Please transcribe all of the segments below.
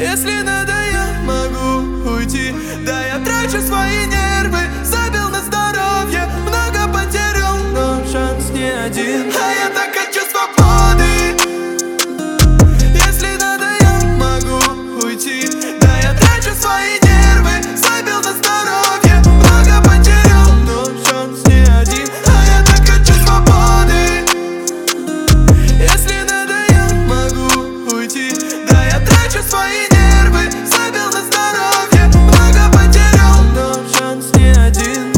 Если надо, я могу уйти. Да, я трачу свои нервы, забил на здоровье, много потерял, но шанс не один. А я так хочу свободы. Если надо, я могу уйти. Да, я трачу свои нервы, забил на здоровье, много потерял, но шанс не один. А я так хочу свободы. Если надо, я могу уйти. Да, я трачу свои нервы, забил на здоровье, много потерял, но шанс не один.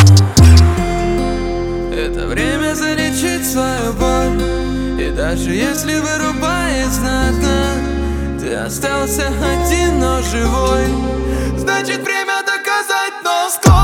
Это время залечить свою боль. И даже если вырубает знатно, ты остался один, но живой. Значит, время доказать, но скоро